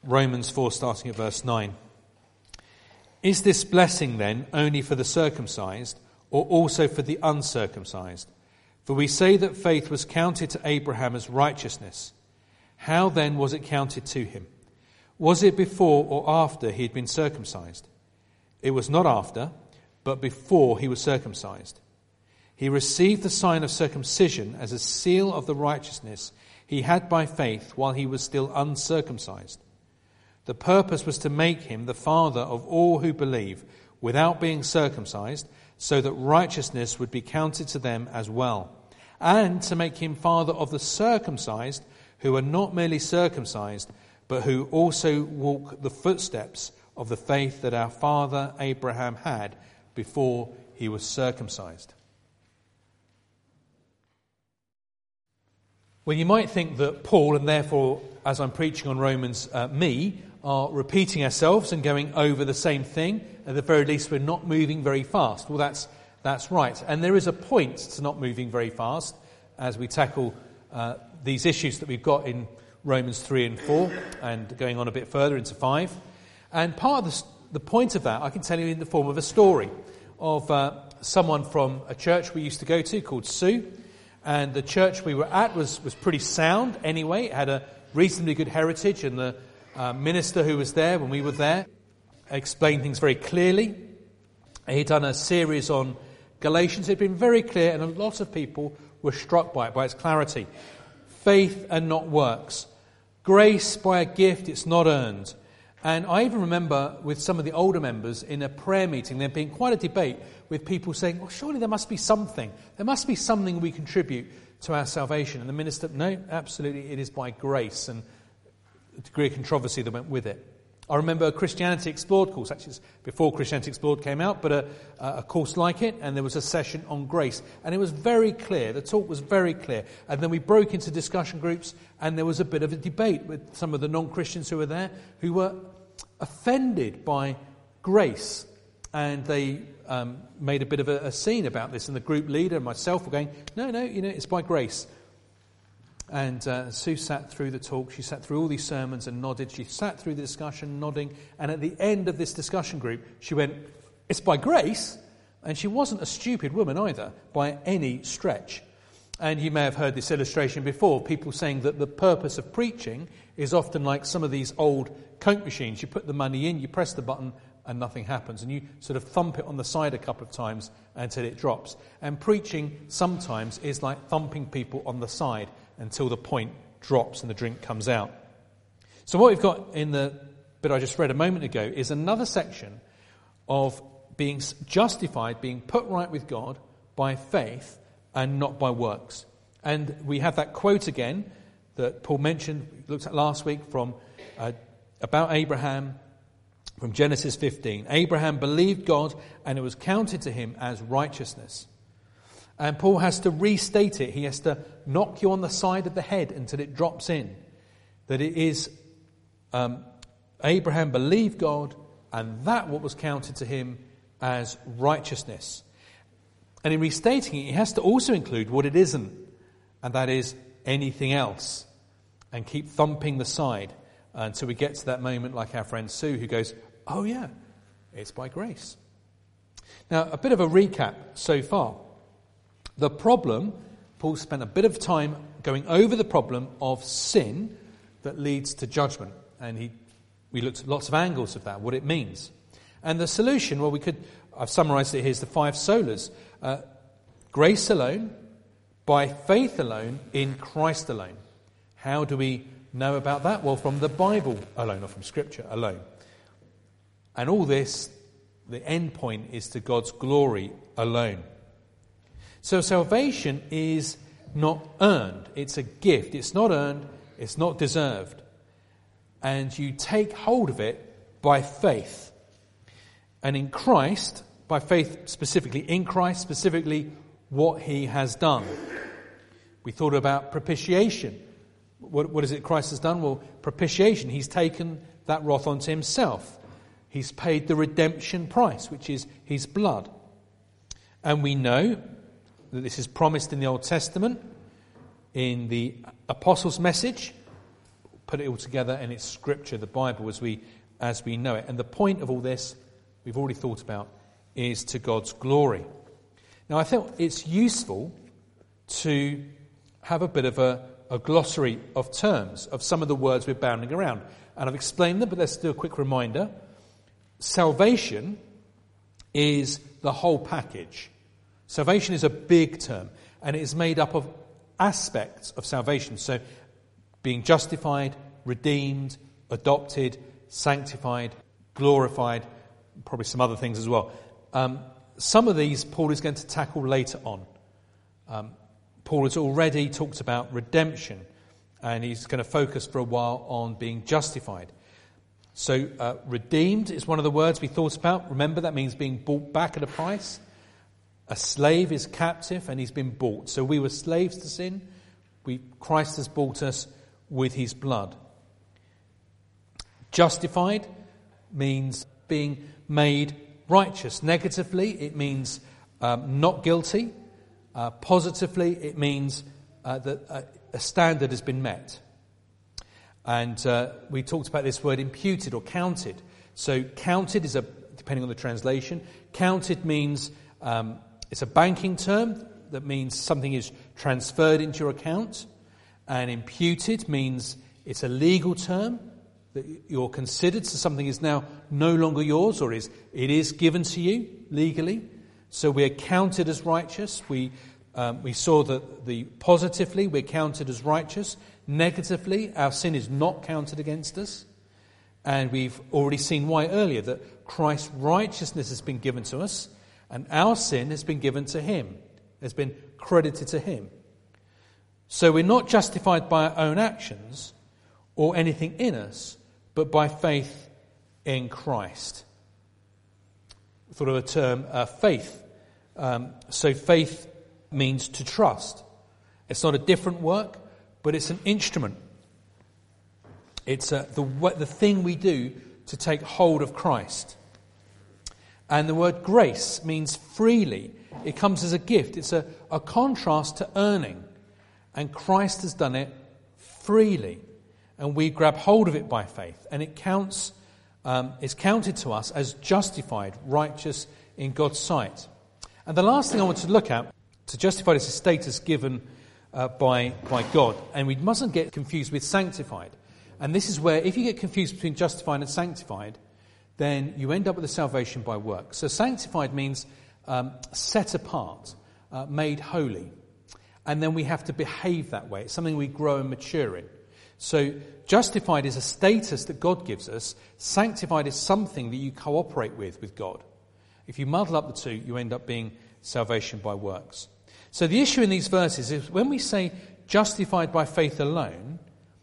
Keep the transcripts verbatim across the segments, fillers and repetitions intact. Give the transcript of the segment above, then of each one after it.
Romans four, starting at verse nine. Is this blessing then only for the circumcised, or also for the uncircumcised? For we say that faith was counted to Abraham as righteousness. How then was it counted to him? Was it before or after he had been circumcised? It was not after, but before he was circumcised. He received the sign of circumcision as a seal of the righteousness he had by faith while he was still uncircumcised. The purpose was to make him the father of all who believe without being circumcised, so that righteousness would be counted to them as well, and to make him father of the circumcised who are not merely circumcised, but who also walk the footsteps of the faith that our father Abraham had before he was circumcised. Well, you might think that Paul, and therefore, as I'm preaching on Romans, uh, me, are repeating ourselves and going over the same thing. At the very least, we're not moving very fast. Well, that's that's right. And there is a point to not moving very fast as we tackle uh, these issues that we've got in Romans three and four, and going on a bit further into five. And part of the, the point of that, I can tell you in the form of a story of uh, someone from a church we used to go to called Sue. And the church we were at was, was pretty sound anyway. It had a reasonably good heritage, and the uh, minister who was there when we were there explained things very clearly. He'd done a series on Galatians. It had been very clear, and a lot of people were struck by it, by its clarity. Faith and not works. Grace by a gift, it's not earned. And I even remember with some of the older members in a prayer meeting, there being quite a debate with people saying, well, surely there must be something. There must be something we contribute to our salvation. And the minister, no, absolutely, it is by grace, and a degree of controversy that went with it. I remember a Christianity Explored course, actually it's before Christianity Explored came out, but a, a course like it, and there was a session on grace. And it was very clear, the talk was very clear. And then we broke into discussion groups, and there was a bit of a debate with some of the non-Christians who were there, who were offended by grace. And they um, made a bit of a, a scene about this, and the group leader and myself were going, no, no, you know, it's by grace. And uh, Sue sat through the talk, she sat through all these sermons and nodded, she sat through the discussion nodding, and at the end of this discussion group, she went, it's by grace. And she wasn't a stupid woman either, by any stretch. And you may have heard this illustration before, people saying that the purpose of preaching is often like some of these old Coke machines. You put the money in, you press the button, and nothing happens. And you sort of thump it on the side a couple of times until it drops. And preaching sometimes is like thumping people on the side until the point drops and the drink comes out. So what we've got in the bit I just read a moment ago is another section of being justified, being put right with God by faith and not by works. And we have that quote again that Paul mentioned, we looked at last week from uh, about Abraham from Genesis fifteen. Abraham believed God, and it was counted to him as righteousness. And Paul has to restate it. He has to knock you on the side of the head until it drops in. That it is um, Abraham believed God, and that what was counted to him as righteousness. And in restating it, he has to also include what it isn't, and that is anything else. And keep thumping the side until we get to that moment like our friend Sue, who goes, oh yeah, it's by grace. Now, a bit of a recap so far. The problem, Paul spent a bit of time going over the problem of sin that leads to judgment. And he, we looked at lots of angles of that, what it means. And the solution, well, we could, I've summarised it here, is the five solas. Uh, grace alone, by faith alone, in Christ alone. How do we know about that? Well, from the Bible alone, or from Scripture alone. And all this, the end point is to God's glory alone. So salvation is not earned. It's a gift. It's not earned. It's not deserved. And you take hold of it by faith. And in Christ, by faith specifically, in Christ specifically, what he has done. We thought about propitiation. What, what is it Christ has done? Well, propitiation. He's taken that wrath onto himself. He's paid the redemption price, which is his blood. And we know that this is promised in the Old Testament, in the Apostles' message. put it all together, and it's Scripture, the Bible, as we as we know it. And the point of all this, we've already thought about, is to God's glory. Now, I think it's useful to have a bit of a, a glossary of terms of some of the words we're bounding around. And I've explained them, but let's do a quick reminder. Salvation is the whole package. Salvation is a big term, and it is made up of aspects of salvation. So being justified, redeemed, adopted, sanctified, glorified, probably some other things as well. Um, some of these Paul is going to tackle later on. Um, Paul has already talked about redemption, and he's going to focus for a while on being justified. So uh, redeemed is one of the words we thought about. Remember, that means being bought back at a price. A slave is captive, and he's been bought. So we were slaves to sin. We, Christ has bought us with his blood. Justified means being made righteous. Negatively, it means um, not guilty. Uh, positively, it means uh, that a, a standard has been met. And uh, we talked about this word imputed or counted. So counted is, a depending on the translation, counted means um, it's a banking term that means something is transferred into your account. And imputed means it's a legal term that you're considered, so something is now no longer yours, or is it is given to you legally. So we're counted as righteous. We um, we saw that the positively we're counted as righteous. Negatively, our sin is not counted against us, and we've already seen why earlier, that Christ's righteousness has been given to us, and our sin has been given to him, has been credited to him. So we're not justified by our own actions or anything in us, but by faith in Christ. Thought of a term, uh, faith. Um, so faith means to trust. It's not a different work, but it's an instrument. It's uh, the the thing we do to take hold of Christ. And the word grace means freely. It comes as a gift. It's a, a contrast to earning. And Christ has done it freely. And we grab hold of it by faith. And it counts, um, is counted to us as justified, righteous in God's sight. And the last thing I want to look at, to justified is a status given uh, by, by God. And we mustn't get confused with sanctified. And this is where, if you get confused between justified and sanctified, then you end up with a salvation by works. So sanctified means um, set apart, uh, made holy. And then we have to behave that way. It's something we grow and mature in. So justified is a status that God gives us. Sanctified is something that you cooperate with, with God. If you muddle up the two, you end up being salvation by works. So the issue in these verses is when we say justified by faith alone,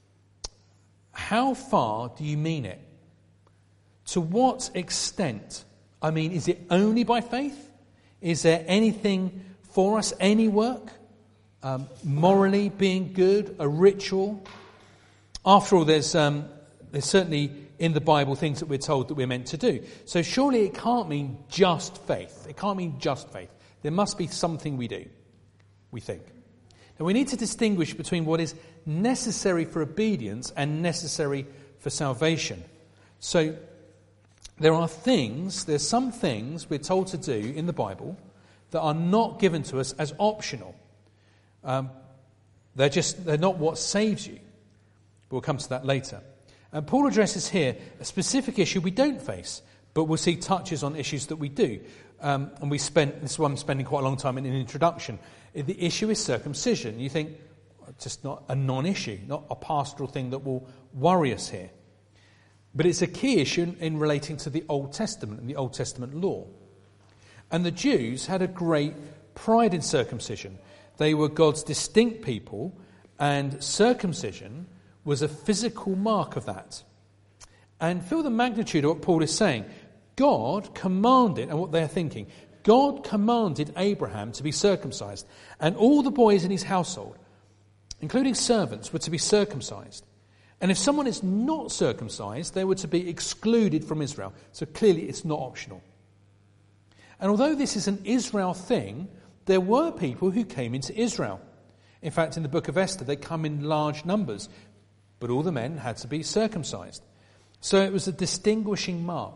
how far do you mean it? To what extent? I mean, is it only by faith? Is there anything for us, any work? Um, morally being good, a ritual? After all, there's um, there's certainly in the Bible things that we're told that we're meant to do. So surely it can't mean just faith. It can't mean just faith. There must be something we do, we think. Now we need to distinguish between what is necessary for obedience and necessary for salvation. So there are things, there's some things we're told to do in the Bible that are not given to us as optional. Um, they're just, they're not what saves you. We'll come to that later. And Paul addresses here a specific issue we don't face, but we'll see touches on issues that we do. Um, and we spent, this is why I'm spending quite a long time in an introduction. The issue is circumcision. You think, just not a non-issue, not a pastoral thing that will worry us here. But it's a key issue in, in relating to the Old Testament and the Old Testament law. And the Jews had a great pride in circumcision. They were God's distinct people, and circumcision was a physical mark of that. And feel the magnitude of what Paul is saying. God commanded, and what they're thinking, God commanded Abraham to be circumcised, and all the boys in his household, including servants, were to be circumcised. And if someone is not circumcised, they were to be excluded from Israel. So clearly it's not optional. And although this is an Israel thing, there were people who came into Israel. In fact, in the book of Esther, they come in large numbers. but all the men had to be circumcised. So it was a distinguishing mark.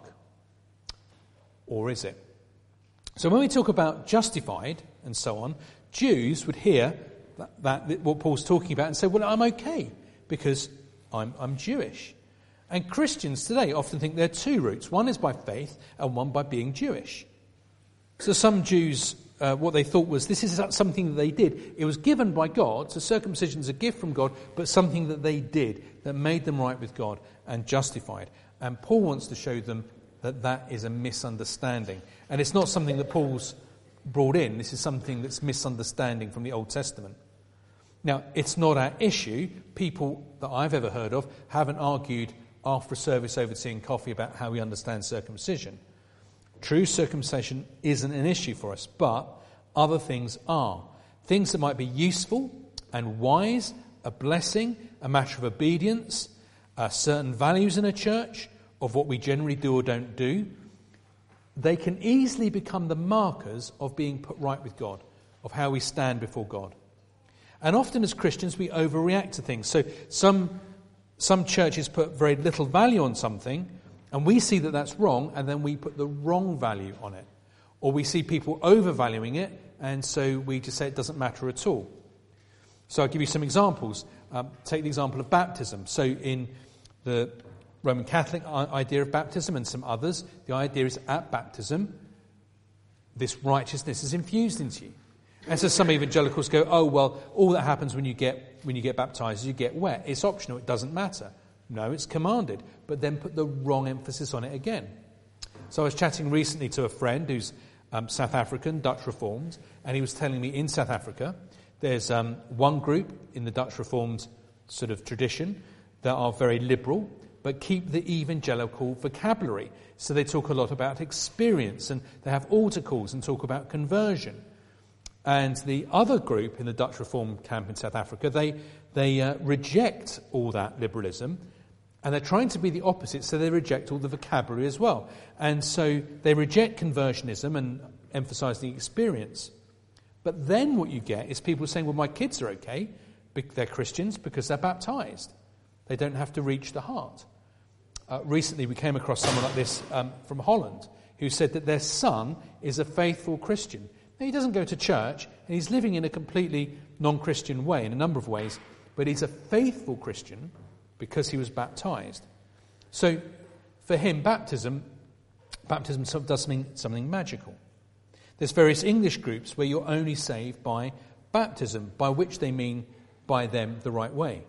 Or is it? So when we talk about justified and so on, Jews would hear that, that what Paul's talking about and say, well, I'm okay because I'm, I'm Jewish. And Christians today often think there are two routes. One is by faith and one by being Jewish. So some Jews, uh, what they thought was this is something that they did. It was given by God, so circumcision is a gift from God, but something that they did that made them right with God and justified. And Paul wants to show them that that is a misunderstanding. And it's not something that Paul's brought in. This is something that's misunderstanding from the Old Testament. Now, it's not our issue. People that I've ever heard of haven't argued after a service over tea and coffee about how we understand circumcision. True circumcision isn't an issue for us, but other things are. Things that might be useful and wise, a blessing, a matter of obedience, uh, certain values in a church, of what we generally do or don't do, they can easily become the markers of being put right with God, of how we stand before God. And often as Christians we overreact to things. So some some churches put very little value on something, and we see that that's wrong, and then we put the wrong value on it. Or we see people overvaluing it, and so we just say it doesn't matter at all. So I'll give you some examples. Um, take the example of baptism. So in the Roman Catholic idea of baptism and some others, the idea is at baptism, this righteousness is infused into you. And so some evangelicals go, oh, well, all that happens when you get when you get baptized is you get wet. It's optional, it doesn't matter. No, it's commanded, but then put the wrong emphasis on it again. So I was chatting recently to a friend who's um, South African, Dutch Reformed, and he was telling me in South Africa there's um, one group in the Dutch Reformed sort of tradition that are very liberal, but keep the evangelical vocabulary. So they talk a lot about experience, and they have altar calls and talk about conversion. And the other group in the Dutch Reform camp in South Africa, they they uh, reject all that liberalism, and they're trying to be the opposite, so they reject all the vocabulary as well. And so they reject conversionism and emphasize the experience. But then what you get is people saying, well, my kids are okay, they're Christians because they're baptized. They don't have to reach the heart. Uh, recently we came across someone like this um, from Holland who said that their son is a faithful Christian. Now, he doesn't go to church, and he's living in a completely non-Christian way in a number of ways, but he's a faithful Christian because he was baptized. So for him, baptism baptism does something, something magical. There's various English groups where you're only saved by baptism, by which they mean by them the right way.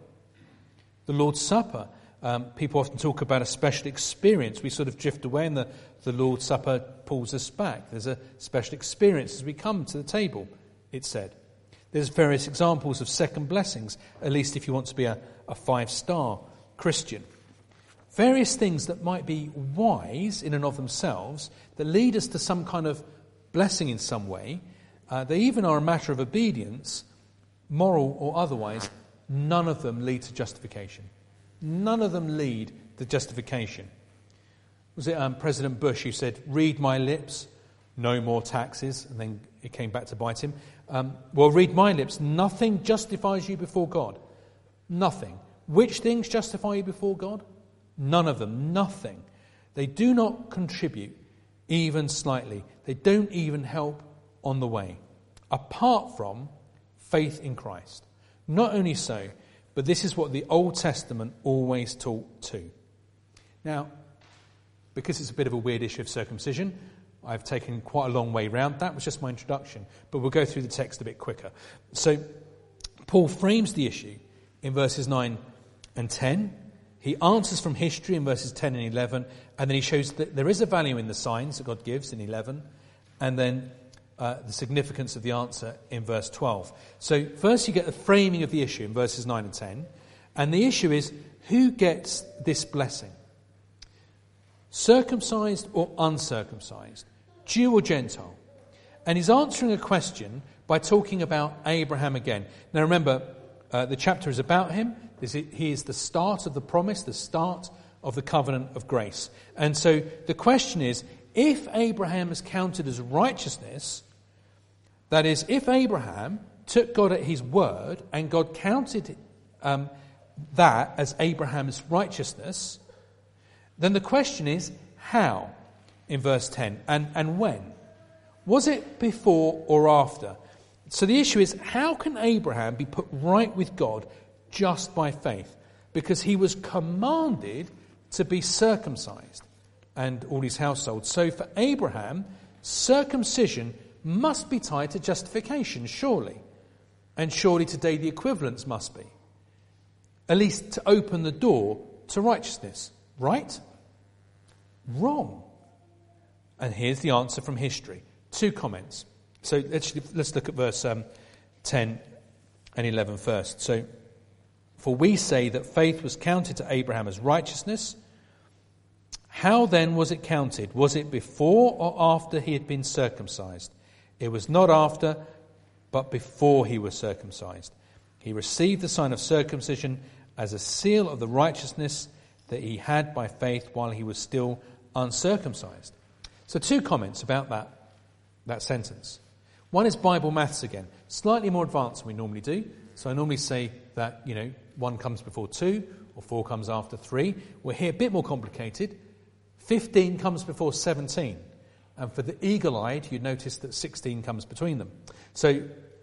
The Lord's Supper, um, people often talk about a special experience. We sort of drift away, and the, the Lord's Supper pulls us back. There's a special experience as we come to the table, it's said. There's various examples of second blessings, at least if you want to be a, a five-star Christian. Various things that might be wise in and of themselves, that lead us to some kind of blessing in some way. Uh, they even are a matter of obedience, moral or otherwise. None of them lead to justification. None of them lead to justification. Was it um, President Bush who said, read my lips, no more taxes, and then it came back to bite him? Um, well, read my lips, nothing justifies you before God. Nothing. Which things justify you before God? None of them. Nothing. They do not contribute even slightly. They don't even help on the way, apart from faith in Christ. Not only so, but this is what the Old Testament always taught too. Now, because it's a bit of a weird issue of circumcision, I've taken quite a long way round. That was just my introduction, but we'll go through the text a bit quicker. So, Paul frames the issue in verses nine and ten. He answers from history in verses ten and eleven, and then he shows that there is a value in the signs that God gives in eleven, and then uh, the significance of the answer in verse twelve. So first you get the framing of the issue in verses nine and ten, and the issue is, who gets this blessing? Circumcised or uncircumcised? Jew or Gentile? And he's answering a question by talking about Abraham again. Now remember, uh, the chapter is about him. He is the start of the promise, the start of the covenant of grace. And so the question is, if Abraham is counted as righteousness, that is, if Abraham took God at his word and God counted um, that as Abraham's righteousness, then the question is, how? In verse ten, and, and when? Was it before or after? So the issue is, how can Abraham be put right with God just by faith? Because he was commanded to be circumcised, and all his household. So for Abraham, circumcision must be tied to justification, surely. And surely today the equivalence must be. At least to open the door to righteousness. Right? Wrong. And here's the answer from history. Two comments. So let's, let's look at verse um, ten and eleven first. So, for we say that faith was counted to Abraham as righteousness. How then was it counted? Was it before or after he had been circumcised? It was not after, but before he was circumcised. He received the sign of circumcision as a seal of the righteousness that he had by faith while he was still uncircumcised. So two comments about that, that sentence. One is Bible maths again, slightly more advanced than we normally do. So I normally say that, you know, one comes before two or four comes after three. We're here a bit more complicated. fifteen comes before seventeen. And for the eagle-eyed, you'd notice that sixteen comes between them. So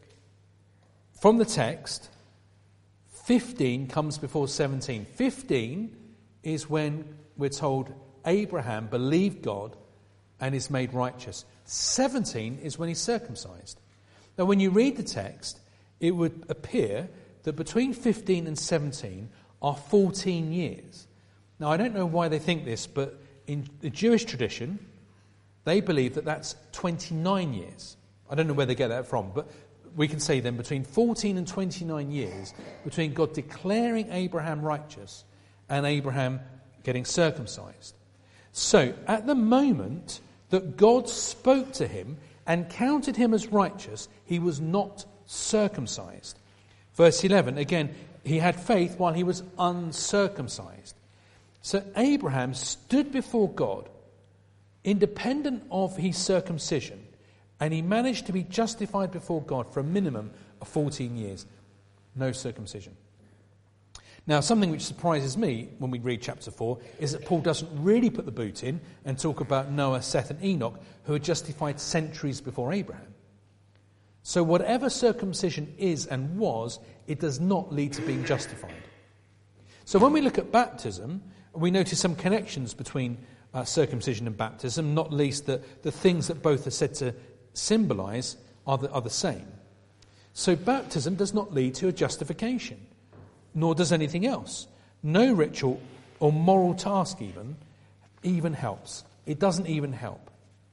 from the text, fifteen comes before seventeen. fifteen is when we're told Abraham believed God and is made righteous. seventeen is when he's circumcised. Now, when you read the text, it would appear that between fifteen and seventeen are fourteen years. Now, I don't know why they think this, but in the Jewish tradition, they believe that that's twenty-nine years. I don't know where they get that from, but we can say then between fourteen and twenty-nine years, between God declaring Abraham righteous and Abraham getting circumcised. So, at the moment that God spoke to him and counted him as righteous, he was not circumcised. Verse eleven, again, he had faith while he was uncircumcised. So Abraham stood before God, independent of his circumcision, and he managed to be justified before God for a minimum of fourteen years. No circumcision. Now, something which surprises me when we read chapter four is that Paul doesn't really put the boot in and talk about Noah, Seth and Enoch, who are justified centuries before Abraham. So whatever circumcision is and was, it does not lead to being justified. So when we look at baptism, we notice some connections between uh, circumcision and baptism, not least that the things that both are said to symbolise are the, are the same. So baptism does not lead to a justification, nor does anything else. No ritual or moral task even, even helps. It doesn't even help.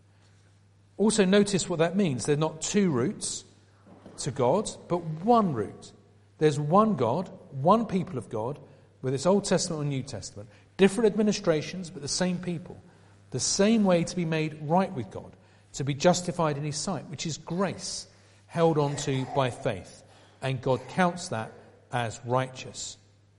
Also notice what that means. There are not two routes to God, but one route. There's one God, one people of God, whether it's Old Testament or New Testament. Different administrations, but the same people. The same way to be made right with God, to be justified in his sight, which is grace, held on to by faith. And God counts that as righteous.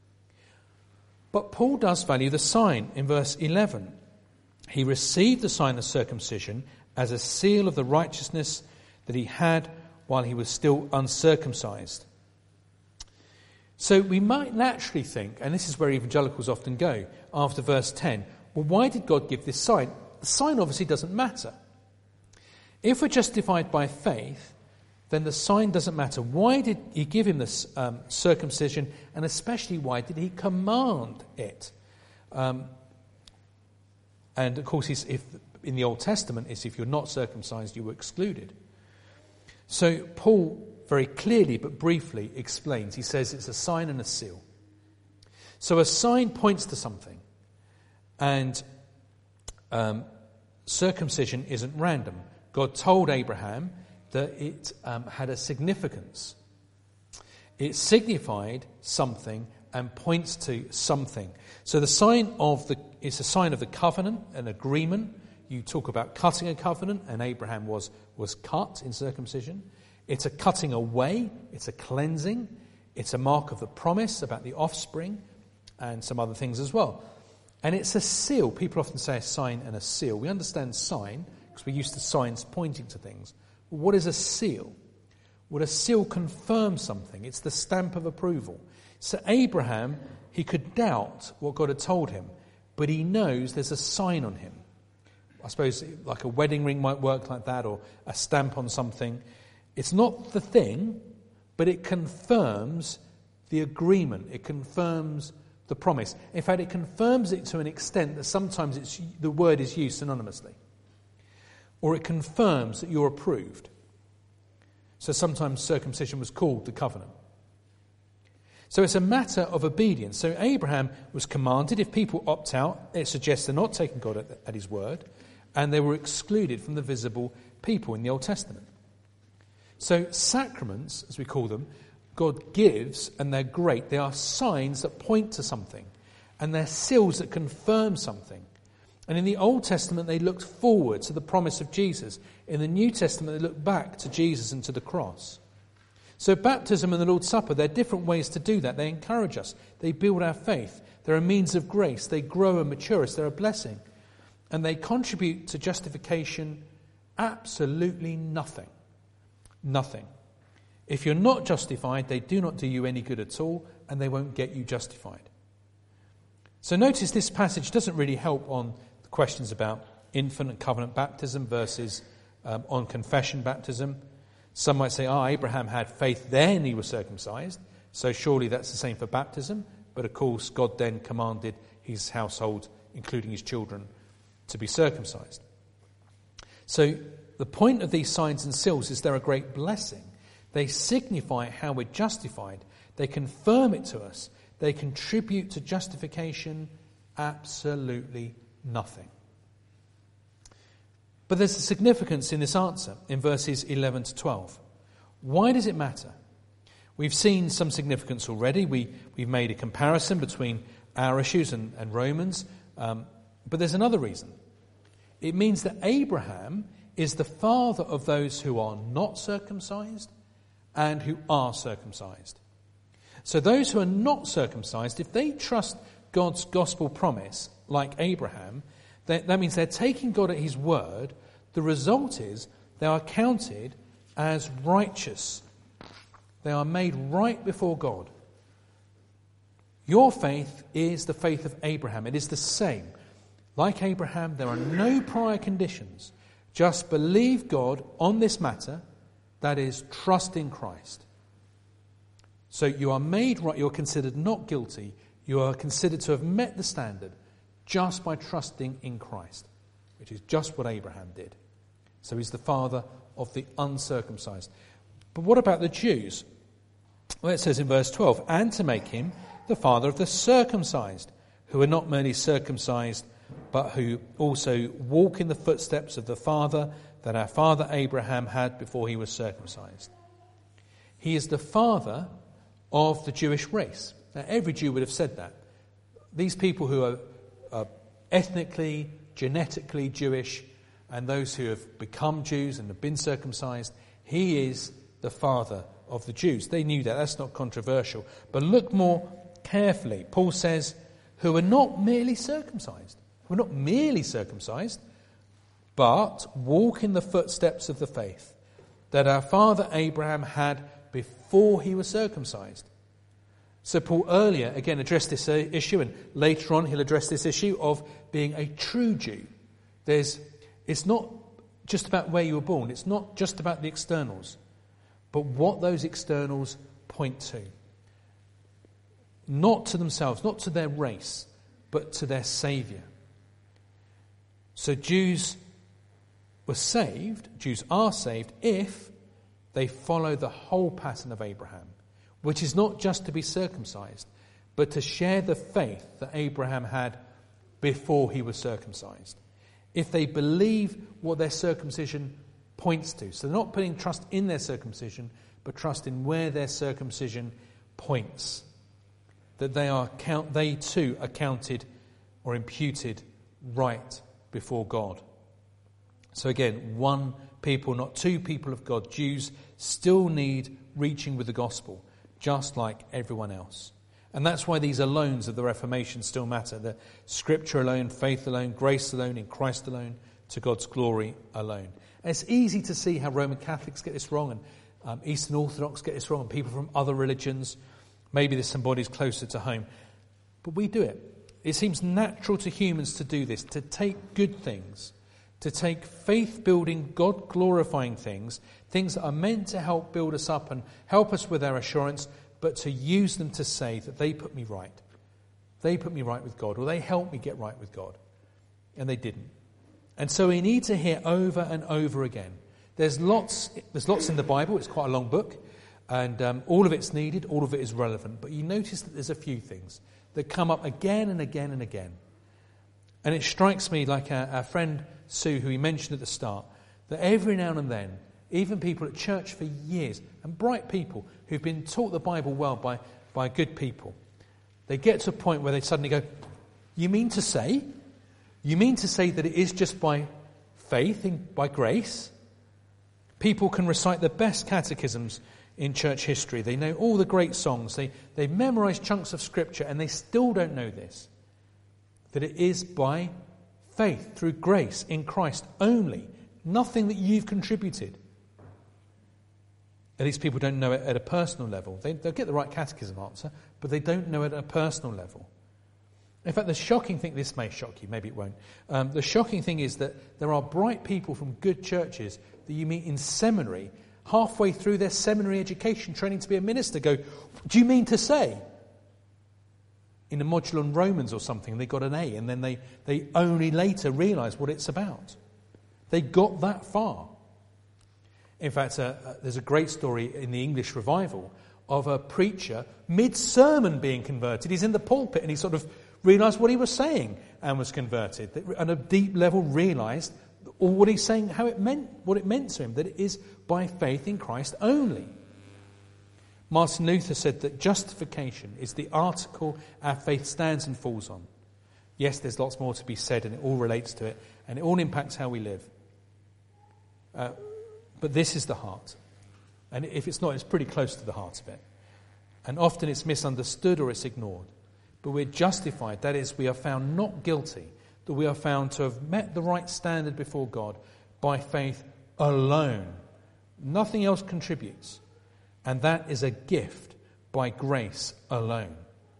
But Paul does value the sign in verse eleven. He received the sign of circumcision as a seal of the righteousness that he had while he was still uncircumcised. So we might naturally think, and this is where evangelicals often go after verse ten, well, why did God give this sign? The sign obviously doesn't matter. If we're justified by faith, then the sign doesn't matter. Why did he give him this um, circumcision, and especially why did he command it? Um, and of course, if in the Old Testament, it's if you're not circumcised, you were excluded. So Paul very clearly but briefly explains. He says it's a sign and a seal. So a sign points to something, and um, circumcision isn't random. God told Abraham that it um, had a significance. It signified something and points to something. So the sign of the it's a sign of the covenant, an agreement. You talk about cutting a covenant, and Abraham was was cut in circumcision. It's a cutting away. It's a cleansing. It's a mark of the promise about the offspring, and some other things as well. And it's a seal. People often say a sign and a seal. We understand sign because we're used to signs pointing to things. What is a seal? Well, a seal confirms something. It's the stamp of approval. So Abraham, he could doubt what God had told him, but he knows there's a sign on him. I suppose like a wedding ring might work like that, or a stamp on something. It's not the thing, but it confirms the agreement. It confirms the promise. In fact, it confirms it to an extent that sometimes it's, the word is used synonymously. Or it confirms that you're approved. So sometimes circumcision was called the covenant. So it's a matter of obedience. So Abraham was commanded, if people opt out, it suggests they're not taking God at, at his word, and they were excluded from the visible people in the Old Testament. So sacraments, as we call them, God gives, and they're great. They are signs that point to something, and they're seals that confirm something. And in the Old Testament, they looked forward to the promise of Jesus. In the New Testament, they looked back to Jesus and to the cross. So baptism and the Lord's Supper, they're different ways to do that. They encourage us. They build our faith. They're a means of grace. They grow and mature us. They're a blessing. And they contribute to justification absolutely nothing. Nothing. If you're not justified, they do not do you any good at all, and they won't get you justified. So notice this passage doesn't really help on the questions about infant and covenant baptism versus um, on confession baptism. Some might say, ah, oh, Abraham had faith, then he was circumcised, so surely that's the same for baptism. But of course, God then commanded his household, including his children, to be circumcised. So the point of these signs and seals is they're a great blessing. They signify how we're justified. They confirm it to us. They contribute to justification absolutely nothing. But there's a significance in this answer in verses eleven to twelve. Why does it matter? We've seen some significance already. We, we've made a comparison between our issues and, and Romans. Um, but there's another reason. It means that Abraham is the father of those who are not circumcised and who are circumcised. So those who are not circumcised, if they trust God's gospel promise, like Abraham, that, that means they're taking God at his word. The result is they are counted as righteous. They are made right before God. Your faith is the faith of Abraham. It is the same. Like Abraham, there are no prior conditions. Just believe God on this matter, that is, trust in Christ. So you are made right, you are considered not guilty, you are considered to have met the standard just by trusting in Christ, which is just what Abraham did. So he's the father of the uncircumcised. But what about the Jews? Well, it says in verse twelve, and to make him the father of the circumcised, who are not merely circumcised, but who also walk in the footsteps of the father that our father Abraham had before he was circumcised. He is the father of the Jewish race. Now, every Jew would have said that. These people who are, are ethnically, genetically Jewish, and those who have become Jews and have been circumcised, he is the father of the Jews. They knew that. That's not controversial. But look more carefully. Paul says, who are not merely circumcised. Who are not merely circumcised, but walk in the footsteps of the faith that our father Abraham had before he was circumcised. So Paul earlier, again, addressed this issue, and later on he'll address this issue of being a true Jew. There's, it's not just about where you were born. It's not just about the externals, but what those externals point to. Not to themselves, not to their race, but to their Saviour. So Jews were saved, Jews are saved, if they follow the whole pattern of Abraham, which is not just to be circumcised, but to share the faith that Abraham had before he was circumcised. If they believe what their circumcision points to. So they're not putting trust in their circumcision, but trust in where their circumcision points. That they are count, they too are counted or imputed right before God. So again, one people, not two people of God. Jews still need reaching with the gospel, just like everyone else. And that's why these alones of the Reformation still matter. The Scripture alone, faith alone, grace alone, in Christ alone, to God's glory alone. And it's easy to see how Roman Catholics get this wrong, and um, Eastern Orthodox get this wrong, and people from other religions. Maybe there's some bodies closer to home. But we do it. It seems natural to humans to do this, to take good things, to take faith-building, God-glorifying things, things that are meant to help build us up and help us with our assurance, but to use them to say that they put me right. They put me right with God, or they helped me get right with God. And they didn't. And so we need to hear over and over again. There's lots, there's lots in the Bible. It's quite a long book. And um, all of it's needed. All of it is relevant. But you notice that there's a few things that come up again and again and again. And it strikes me, like our, our friend Sue, who we mentioned at the start, that every now and then, even people at church for years, and bright people who've been taught the Bible well by, by good people, they get to a point where they suddenly go, you mean to say? You mean to say that it is just by faith, in, by grace? People can recite the best catechisms in church history. They know all the great songs. They, they've memorized chunks of scripture, and they still don't know this. That it is by faith, through grace, in Christ only. Nothing that you've contributed. At least people don't know it at a personal level. They, they'll get the right catechism answer, but they don't know it at a personal level. In fact, the shocking thing, this may shock you, maybe it won't. Um, the shocking thing is that there are bright people from good churches that you meet in seminary, halfway through their seminary education, training to be a minister, go, do you mean to say? In a module on Romans or something, they got an A, and then they, they only later realise what it's about. They got that far. In fact, uh, uh, there's a great story in the English revival of a preacher mid-sermon being converted. He's in the pulpit and he sort of realised what he was saying and was converted. On a deep level realised all what he's saying, how it meant, what it meant to him, that it is by faith in Christ only. Martin Luther said that justification is the article our faith stands and falls on. Yes, there's lots more to be said, and it all relates to it, and it all impacts how we live. Uh, but this is the heart. And if it's not, it's pretty close to the heart of it. And often it's misunderstood or it's ignored. But we're justified, that is, we are found not guilty, that we are found to have met the right standard before God by faith alone. Nothing else contributes. And that is a gift by grace alone.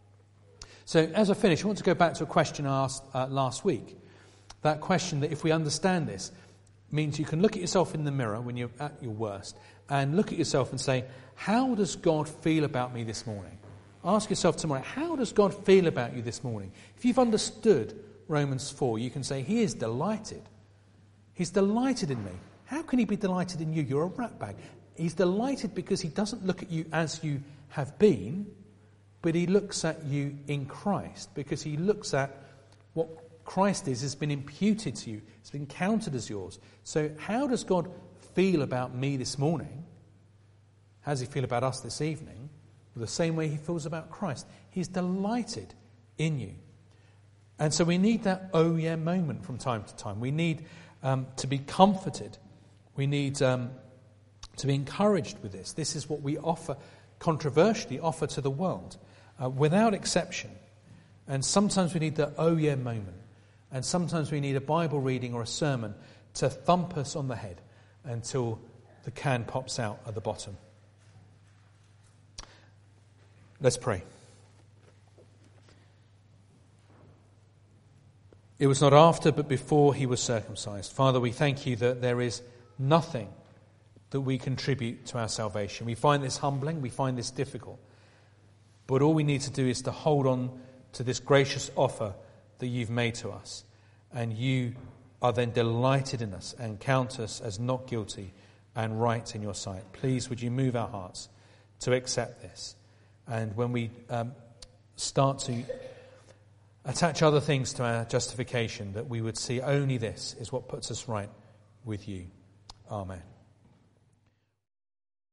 So as I finish, I want to go back to a question I asked uh, last week. That question that if we understand this, means you can look at yourself in the mirror when you're at your worst and look at yourself and say, how does God feel about me this morning? Ask yourself tomorrow, how does God feel about you this morning? If you've understood Romans four, you can say, he is delighted. He's delighted in me. How can he be delighted in you? You're a ratbag. He's delighted because he doesn't look at you as you have been, but he looks at you in Christ, because he looks at what Christ is, has been imputed to you. It's been counted as yours. So how does God feel about me this morning? How does he feel about us this evening? Well, the same way he feels about Christ. He's delighted in you. And so we need that oh yeah moment from time to time. We need um, to be comforted. We need um, to be encouraged with this. This is what we offer, controversially offer to the world, uh, without exception. And sometimes we need the oh yeah moment. And sometimes we need a Bible reading or a sermon to thump us on the head until the can pops out at the bottom. Let's pray. It was not after, but before he was circumcised. Father, we thank you that there is nothing that we contribute to our salvation. We find this humbling, we find this difficult. But all we need to do is to hold on to this gracious offer that you've made to us. And you are then delighted in us and count us as not guilty and right in your sight. Please, would you move our hearts to accept this? And when we um, start to attach other things to our justification, that we would see only this is what puts us right with you. Amen.